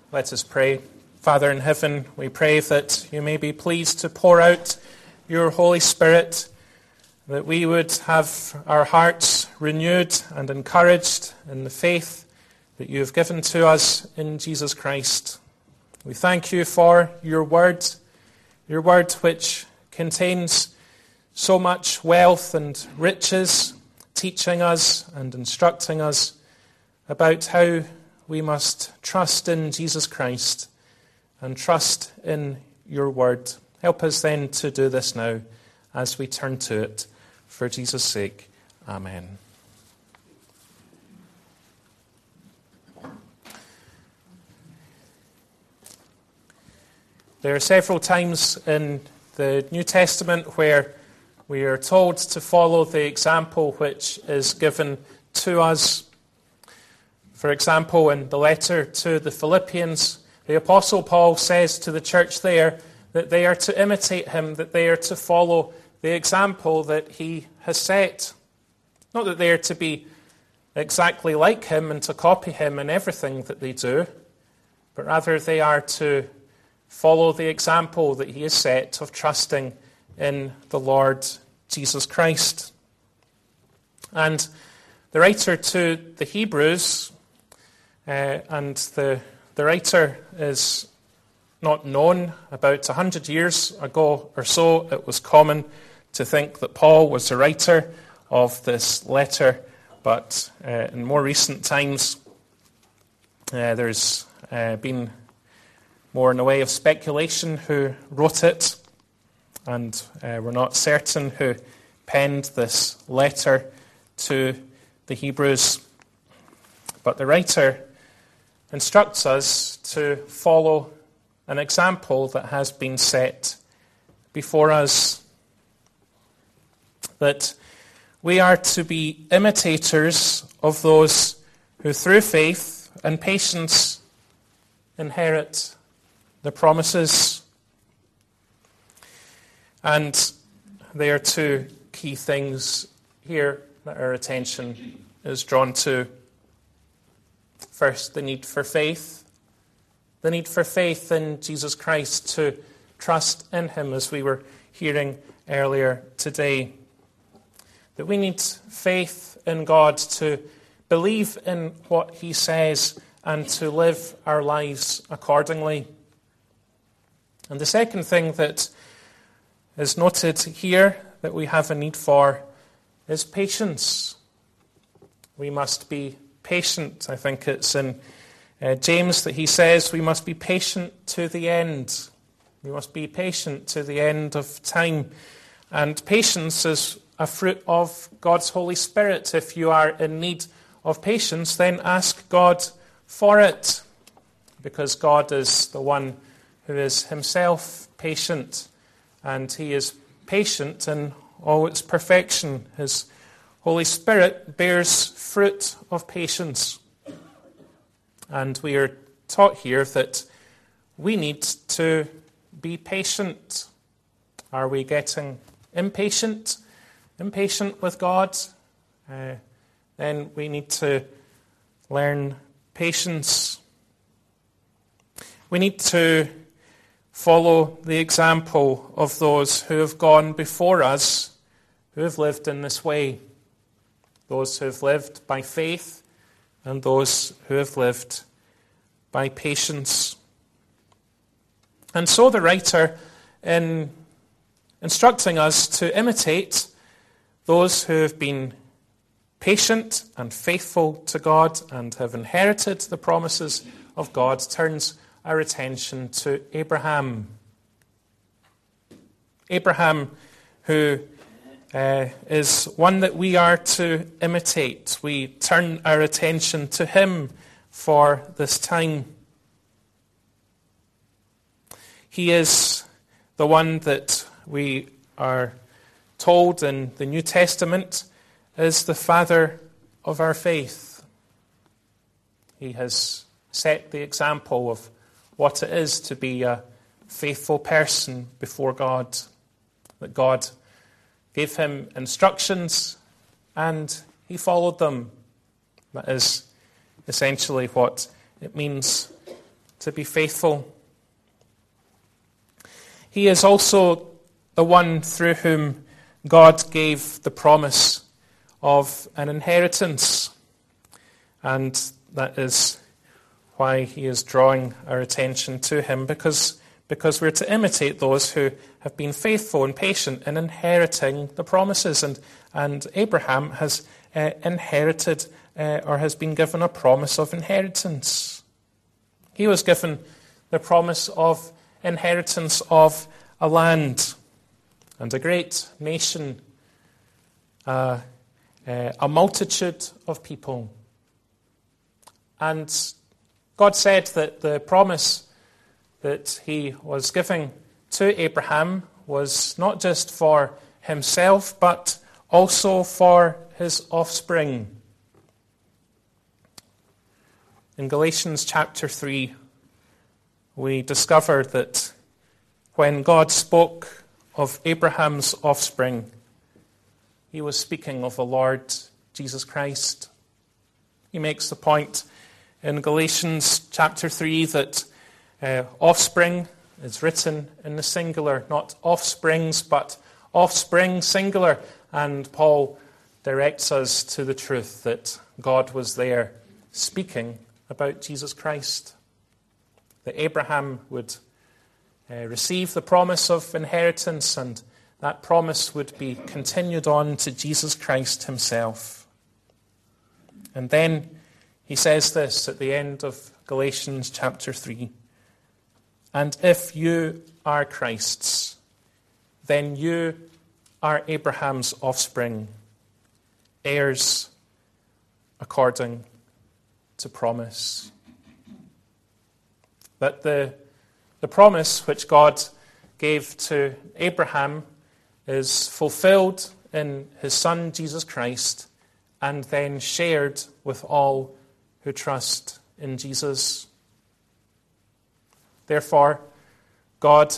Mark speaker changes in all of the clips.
Speaker 1: Let us pray. Father in heaven, we pray that you may be pleased to pour out your Holy Spirit, that we would have our hearts renewed and encouraged in the faith that you have given to us in Jesus Christ. We thank you for your word which contains so much wealth and riches, teaching us and instructing us about how we must trust in Jesus Christ and trust in your word. Help us then to do this now as we turn to it. For Jesus' sake, amen. There are several times in the New Testament where we are told to follow the example which is given to us. For example, in the letter to the Philippians, the Apostle Paul says to the church there that they are to imitate him, that they are to follow the example that he has set. Not that they are to be exactly like him and to copy him in everything that they do, but rather they are to follow the example that he has set of trusting in the Lord Jesus Christ. And the writer to the Hebrews, and the writer is not known. About 100 years ago or so, it was common to think that Paul was the writer of this letter, but in more recent times, there's been more in the way of speculation who wrote it, and we're not certain who penned this letter to the Hebrews. But the writer instructs us to follow an example that has been set before us, that we are to be imitators of those who through faith and patience inherit the promises. And there are two key things here that our attention is drawn to. First, the need for faith. The need for faith in Jesus Christ, to trust in him, as we were hearing earlier today. That we need faith in God to believe in what he says and to live our lives accordingly. And the second thing that is noted here that we have a need for is patience. We must be patient. I think it's in James that he says we must be patient to the end. We must be patient to the end of time. And patience is a fruit of God's Holy Spirit. If you are in need of patience, then ask God for it, because God is the one who is himself patient, and he is patient in all its perfection. His Holy Spirit bears fruit of patience. And we are taught here that we need to be patient. Are we getting impatient? Impatient with God? Then we need to learn patience. We need to follow the example of those who have gone before us, who have lived in this way. Those who have lived by faith and those who have lived by patience. And so the writer, in instructing us to imitate those who have been patient and faithful to God and have inherited the promises of God, turns our attention to Abraham. Abraham, who is one that we are to imitate. We turn our attention to him for this time. He is the one that we are told in the New Testament is the father of our faith. He has set the example of what it is to be a faithful person before God, that God gave him instructions and he followed them. That is essentially what it means to be faithful. He is also the one through whom God gave the promise of an inheritance. And that is why he is drawing our attention to him, because we're to imitate those who have been faithful and patient in inheriting the promises. And Abraham has inherited or has been given a promise of inheritance. He was given the promise of inheritance of a land and a great nation, a multitude of people. And God said that the promise that he was giving to Abraham was not just for himself, but also for his offspring. In Galatians chapter 3, we discover that when God spoke of Abraham's offspring, he was speaking of the Lord Jesus Christ. He makes the point in Galatians chapter 3 that offspring is written in the singular, not offsprings, but offspring singular. And Paul directs us to the truth that God was there speaking about Jesus Christ, that Abraham would receive the promise of inheritance, and that promise would be continued on to Jesus Christ himself. And then he says this at the end of Galatians chapter 3, "And if you are Christ's, then you are Abraham's offspring, heirs according to promise." That the promise which God gave to Abraham is fulfilled in his Son Jesus Christ and then shared with all who trust in Jesus. Therefore, God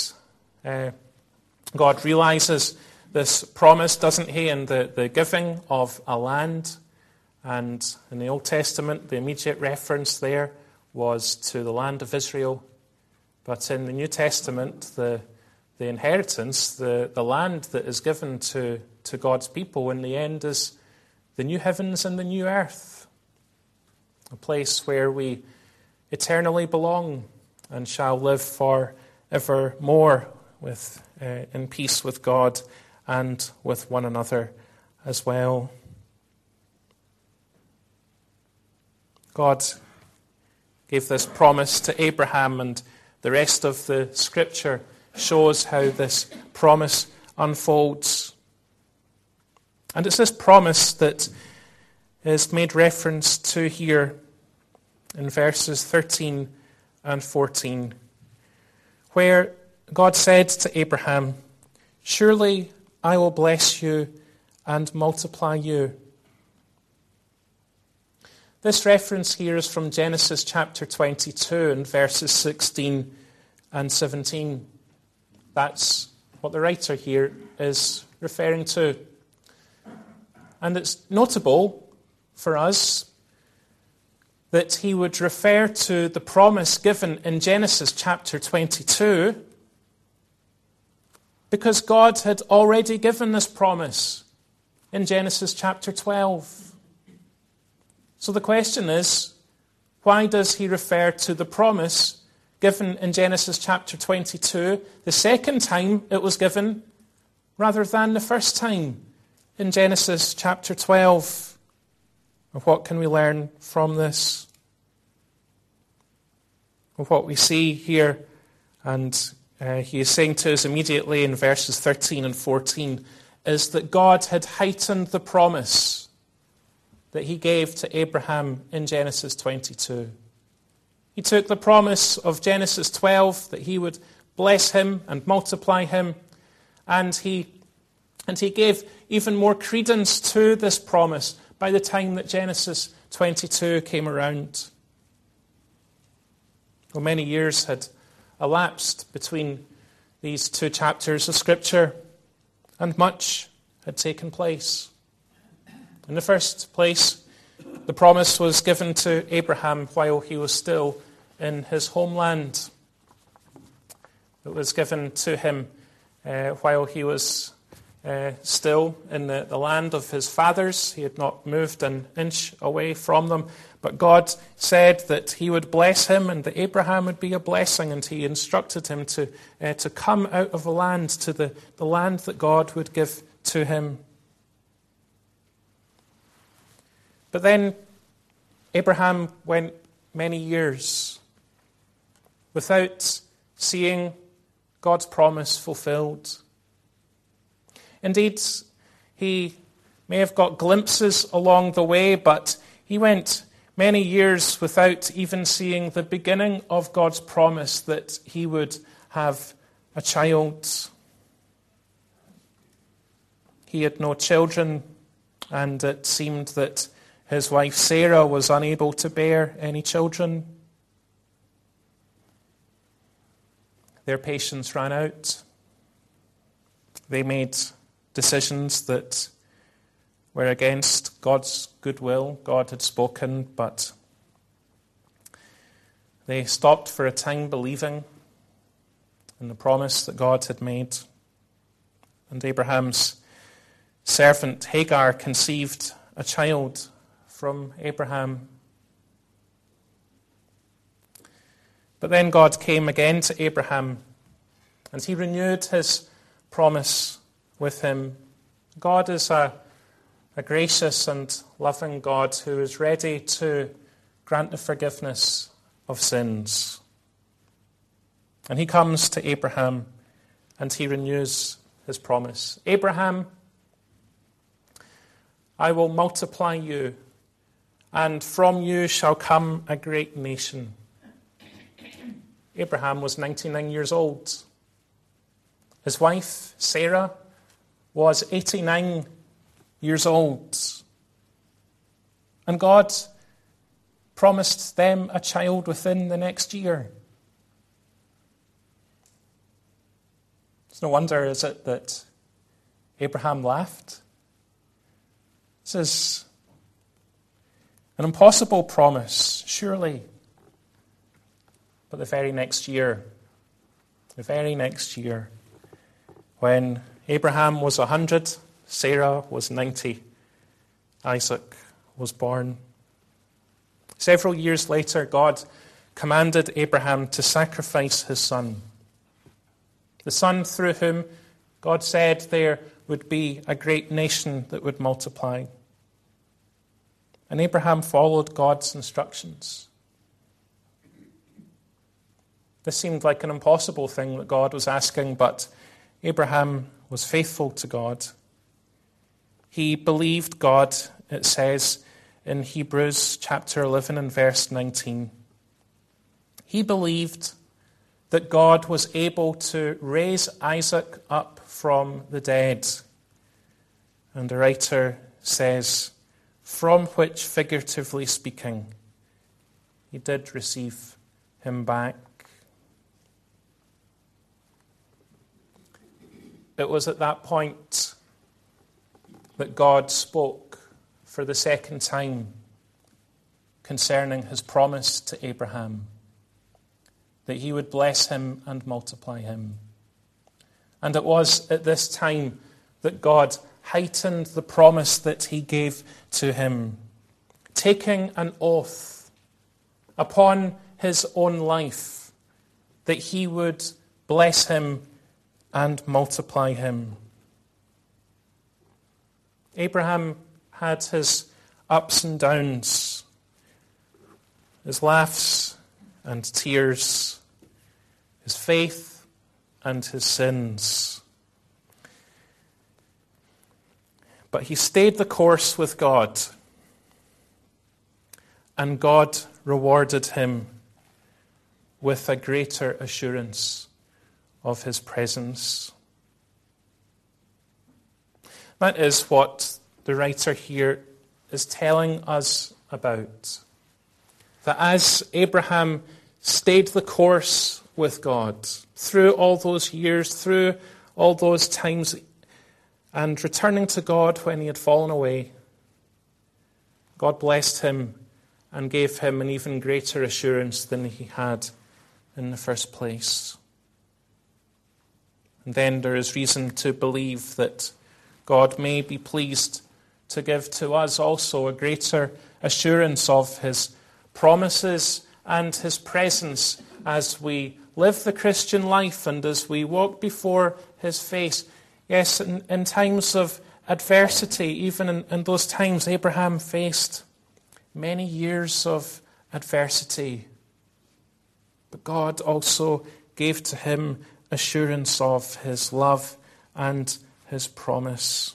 Speaker 1: realizes this promise, doesn't he, in the giving of a land. And in the Old Testament, the immediate reference there was to the land of Israel. But in the New Testament, the inheritance, the land that is given to God's people in the end is the new heavens and the new earth, a place where we eternally belong and shall live for evermore in peace with God and with one another as well. God gave this promise to Abraham, and the rest of the Scripture shows how this promise unfolds. And it's this promise that is made reference to here in verses 13 and 14, where God said to Abraham, "Surely I will bless you and multiply you." This reference here is from Genesis chapter 22 and verses 16 and 17. That's what the writer here is referring to. And it's notable for us that he would refer to the promise given in Genesis chapter 22 because God had already given this promise in Genesis chapter 12. So the question is, why does he refer to the promise given in Genesis chapter 22 the second time it was given, rather than the first time in Genesis chapter 12? And what can we learn from this? Well, what we see here, and he is saying to us immediately in verses 13 and 14, is that God had heightened the promise that he gave to Abraham in Genesis 22. He took the promise of Genesis 12 that he would bless him and multiply him, and he gave even more credence to this promise by the time that Genesis 22 came around. Well, many years had elapsed between these two chapters of Scripture, and much had taken place. In the first place, the promise was given to Abraham while he was still in his homeland that was given to him while he was still in the land of his fathers. He had not moved an inch away from them. But God said that he would bless him and that Abraham would be a blessing, and he instructed him to come out of the land to the land that God would give to him. But then Abraham went many years without seeing God's promise fulfilled. Indeed, he may have got glimpses along the way, but he went many years without even seeing the beginning of God's promise that he would have a child. He had no children, and it seemed that his wife Sarah was unable to bear any children. Their patience ran out. They made decisions that were against God's goodwill. God had spoken, but they stopped for a time believing in the promise that God had made. And Abraham's servant Hagar conceived a child from Abraham. But then God came again to Abraham, and he renewed his promise with him. God is a gracious and loving God who is ready to grant the forgiveness of sins. And he comes to Abraham and he renews his promise. Abraham, I will multiply you, and from you shall come a great nation. Abraham was 99 years old. His wife, Sarah, was 89 years old. And God promised them a child within the next year. It's no wonder, is it, that Abraham laughed? This is an impossible promise, surely. But the very next year, when Abraham was 100, Sarah was 90, Isaac was born. Several years later, God commanded Abraham to sacrifice his son. The son through whom God said there would be a great nation that would multiply. And Abraham followed God's instructions. This seemed like an impossible thing that God was asking, but Abraham was faithful to God. He believed God, it says in Hebrews chapter 11 and verse 19. He believed that God was able to raise Isaac up from the dead. And the writer says, from which, figuratively speaking, he did receive him back. It was at that point that God spoke for the second time concerning his promise to Abraham, that he would bless him and multiply him. And it was at this time that God heightened the promise that he gave to him, taking an oath upon his own life that he would bless him and multiply him. Abraham had his ups and downs, his laughs and tears, his faith and his sins. But he stayed the course with God, and God rewarded him with a greater assurance of his presence. That is what the writer here is telling us about. That as Abraham stayed the course with God through all those years, through all those times, and returning to God when he had fallen away, God blessed him and gave him an even greater assurance than he had in the first place. And then there is reason to believe that God may be pleased to give to us also a greater assurance of his promises and his presence as we live the Christian life and as we walk before his face. Yes, in times of adversity, even in those times, Abraham faced many years of adversity. But God also gave to him assurance of his love and his promise.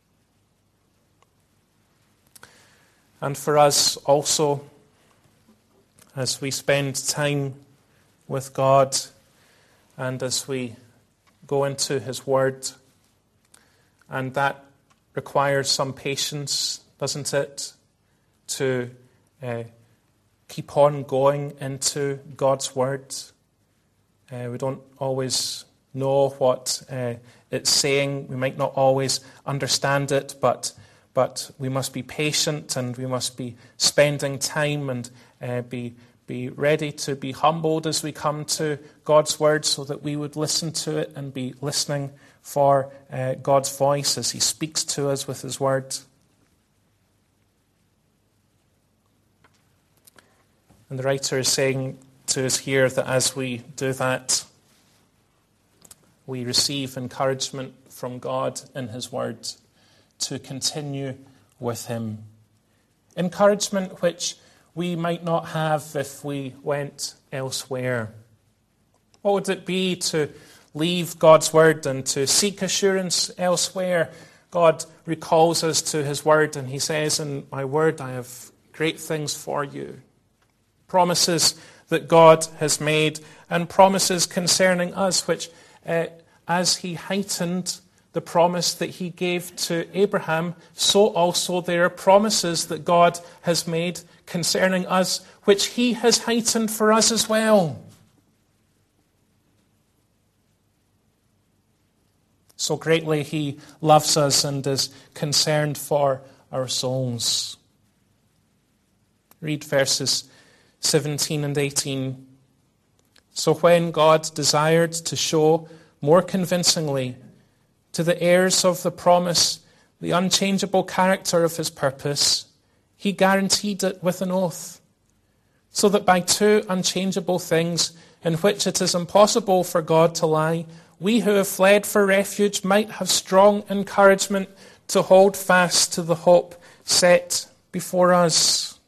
Speaker 1: And for us also, as we spend time with God and as we go into his word, and that requires some patience, doesn't it, to keep on going into God's word. We don't always know what it's saying. We might not always understand it, but we must be patient and we must be spending time and be ready to be humbled as we come to God's word, so that we would listen to it and be listening for God's voice as he speaks to us with his word. And the writer is saying to us here that as we do that, we receive encouragement from God in his word to continue with him. Encouragement which we might not have if we went elsewhere. What would it be to leave God's word and to seek assurance elsewhere? God recalls us to his word, and he says, "In my word I have great things for you." Promises that God has made, and promises concerning us, which as he heightened the promise that he gave to Abraham, so also there are promises that God has made concerning us, which he has heightened for us as well. So greatly he loves us and is concerned for our souls. Read verses 17 and 18. So when God desired to show more convincingly to the heirs of the promise the unchangeable character of his purpose, he guaranteed it with an oath, so that by two unchangeable things in which it is impossible for God to lie, we who have fled for refuge might have strong encouragement to hold fast to the hope set before us.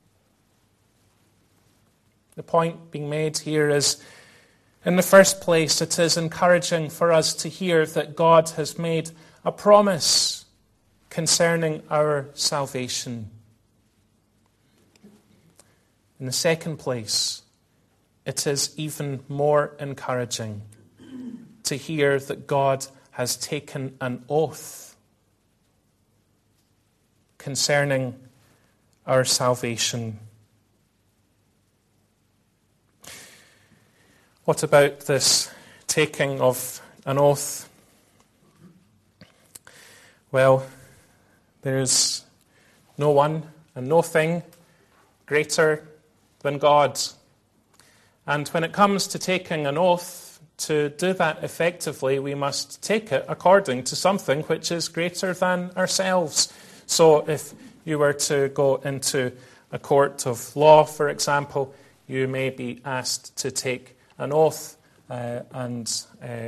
Speaker 1: The point being made here is, in the first place, it is encouraging for us to hear that God has made a promise concerning our salvation. In the second place, it is even more encouraging to hear that God has taken an oath concerning our salvation. What about this taking of an oath? Well, there is no one and no thing greater than God. And when it comes to taking an oath, to do that effectively, we must take it according to something which is greater than ourselves. So if you were to go into a court of law, for example, you may be asked to take an oath, and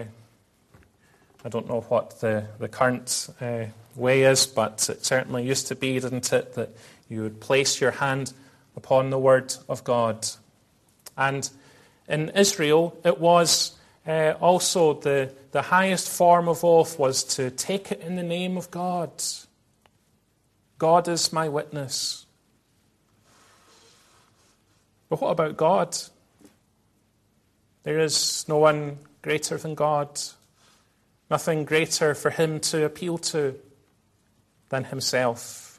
Speaker 1: I don't know what the current way is, but it certainly used to be, didn't it, that you would place your hand upon the word of God. And in Israel, it was also the highest form of oath was to take it in the name of God. God is my witness. But what about God? There is no one greater than God. Nothing greater for him to appeal to than himself.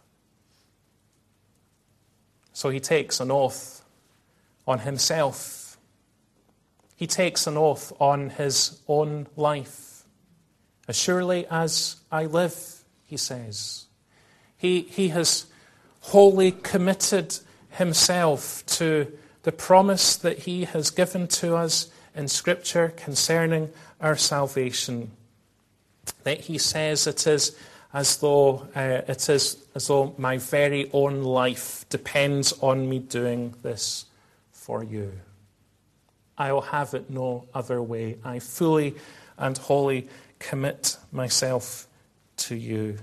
Speaker 1: So he takes an oath on himself. He takes an oath on his own life. As surely as I live, he says. He has wholly committed himself to the promise that he has given to us in Scripture concerning our salvation. That he says it is as though my very own life depends on me doing this for you. I will have it no other way. I fully and wholly commit myself to you.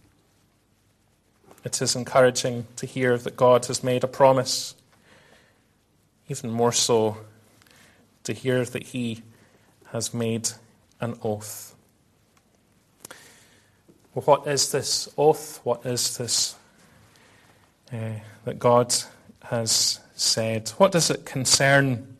Speaker 1: It is encouraging to hear that God has made a promise. Even more so to hear that he has made an oath. Well, what is this oath? What is this that God has said? What does it concern?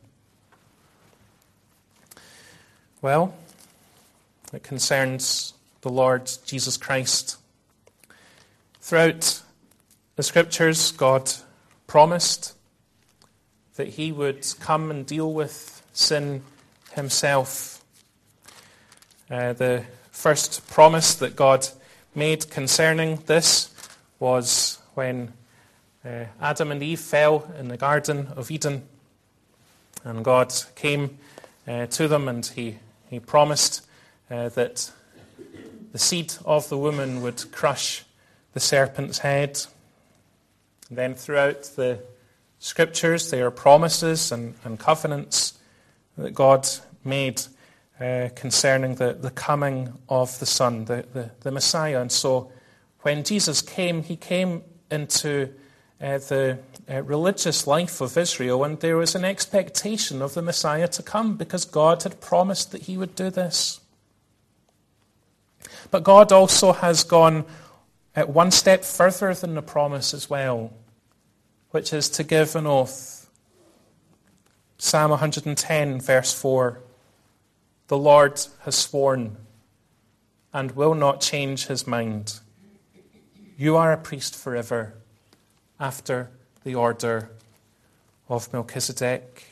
Speaker 1: Well, it concerns the Lord Jesus Christ. Throughout the Scriptures, God promised that he would come and deal with sin himself. The first promise that God made concerning this was when Adam and Eve fell in the Garden of Eden. And God came to them and he promised that the seed of the woman would crush the serpent's head. And then throughout the Scriptures, there are promises and covenants that God made concerning the coming of the Son, the Messiah. And so when Jesus came, he came into the religious life of Israel, and there was an expectation of the Messiah to come because God had promised that he would do this. But God also has gone one step further than the promise as well, which is to give an oath. Psalm 110, verse 4. The Lord has sworn and will not change his mind. You are a priest forever, after the order of Melchizedek.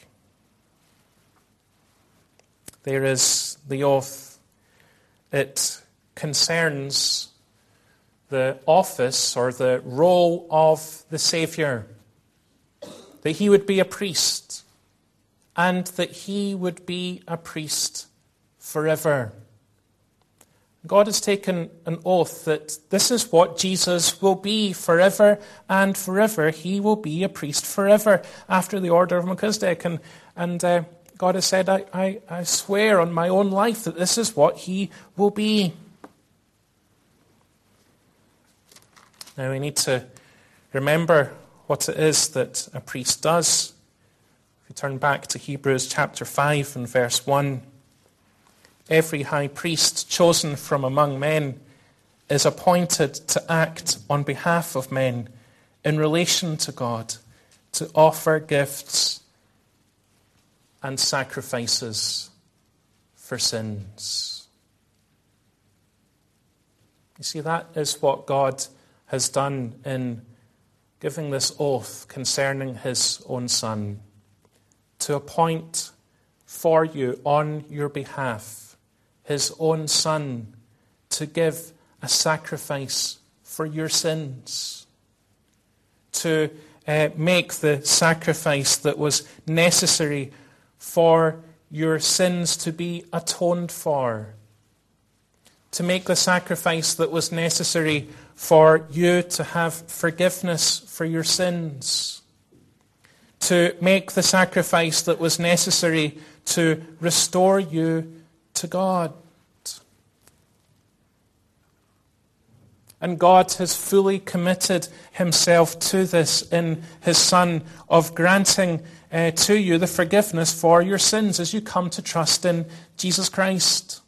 Speaker 1: There is the oath. It concerns the office or the role of the Saviour, that he would be a priest, and that he would be a priest forever. God has taken an oath that this is what Jesus will be forever and forever. He will be a priest forever after the order of Melchizedek. And God has said, I swear on my own life that this is what he will be. Now we need to remember what it is that a priest does. If we turn back to Hebrews chapter 5 and verse 1, every high priest chosen from among men is appointed to act on behalf of men in relation to God, to offer gifts and sacrifices for sins. You see, that is what God has done in giving this oath concerning his own Son, to appoint for you on your behalf his own Son to give a sacrifice for your sins, to make the sacrifice that was necessary for your sins to be atoned for, to make the sacrifice that was necessary for you to have forgiveness for your sins, to make the sacrifice that was necessary to restore you to God. And God has fully committed himself to this in his Son, of granting to you the forgiveness for your sins as you come to trust in Jesus Christ.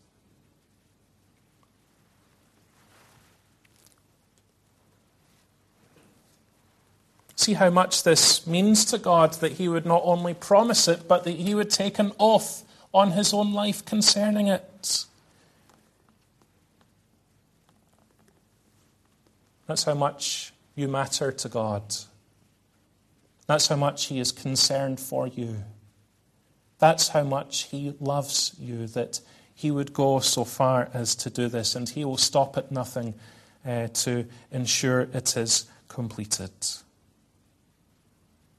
Speaker 1: See how much this means to God, that he would not only promise it, but that he would take an oath on his own life concerning it. That's how much you matter to God. That's how much he is concerned for you. That's how much he loves you, that he would go so far as to do this, and he will stop at nothing to ensure it is completed.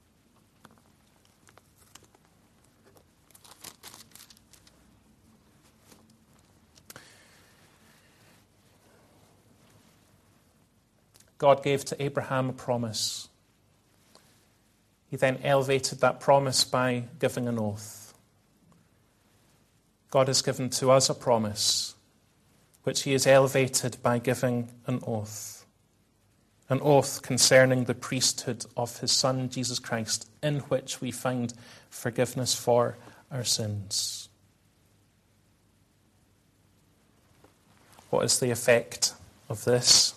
Speaker 1: God gave to Abraham a promise. He then elevated that promise by giving an oath. God has given to us a promise, which he has elevated by giving an oath. An oath concerning the priesthood of his Son, Jesus Christ, in which we find forgiveness for our sins. What is the effect of this?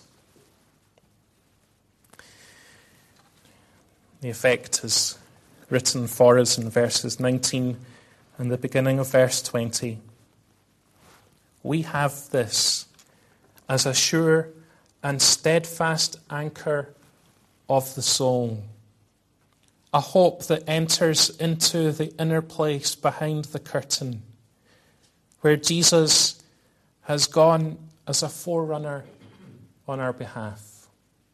Speaker 1: The effect is written for us in verses 19 and the beginning of verse 20. We have this as a sure and steadfast anchor of the soul, a hope that enters into the inner place behind the curtain, where Jesus has gone as a forerunner on our behalf.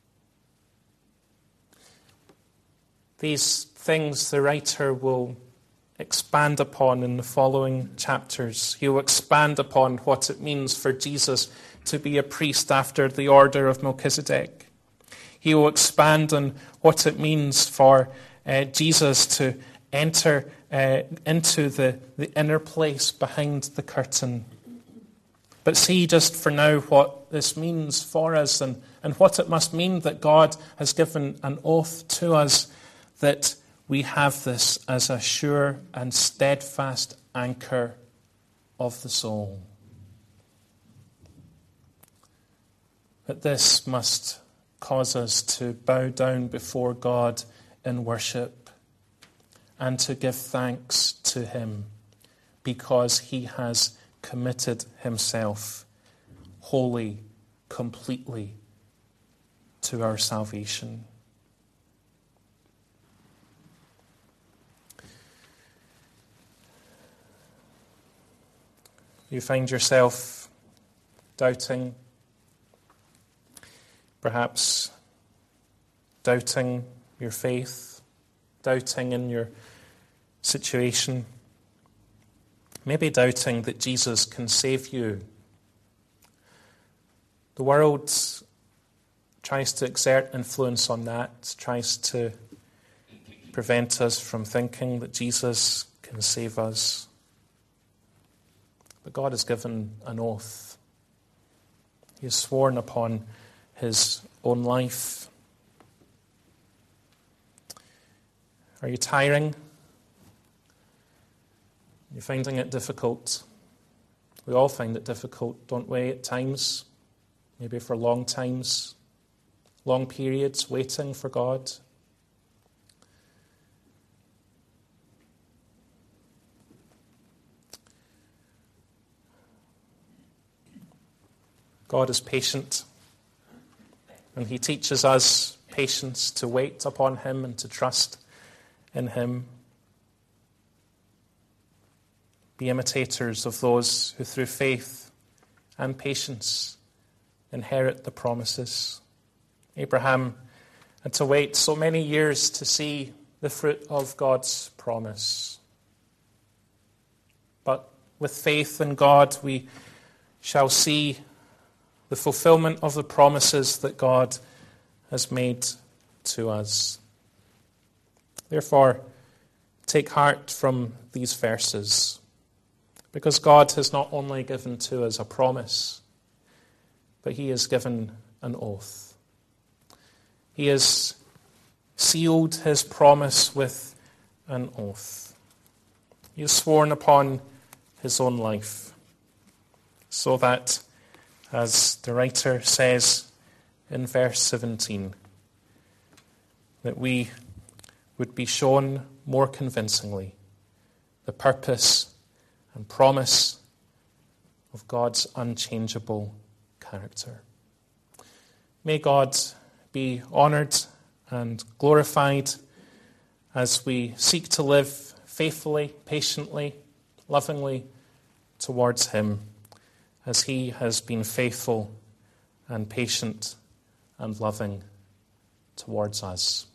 Speaker 1: These things the writer will expand upon in the following chapters. He will expand upon what it means for Jesus to be a priest after the order of Melchizedek. He will expand on what it means for Jesus to enter into the inner place behind the curtain. But see just for now what this means for us and what it must mean that God has given an oath to us that we have this as a sure and steadfast anchor of the soul. That this must cause us to bow down before God in worship and to give thanks to him because he has committed himself wholly, completely to our salvation. You find yourself doubting, perhaps doubting your faith, doubting in your situation, maybe doubting that Jesus can save you. The world tries to exert influence on that, tries to prevent us from thinking that Jesus can save us. But God has given an oath. He has sworn upon his own life. Are you tiring? Are you finding it difficult? We all find it difficult, don't we, at times? Maybe for long times, long periods waiting for God. God is patient, and he teaches us patience to wait upon him and to trust in him. Be imitators of those who through faith and patience inherit the promises. Abraham had to wait so many years to see the fruit of God's promise. But with faith in God, we shall see the fulfillment of the promises that God has made to us. Therefore, take heart from these verses, because God has not only given to us a promise, but he has given an oath. He has sealed his promise with an oath. He has sworn upon his own life, so that, as the writer says in verse 17, that we would be shown more convincingly the purpose and promise of God's unchangeable character. May God be honoured and glorified as we seek to live faithfully, patiently, lovingly towards him, as he has been faithful and patient and loving towards us.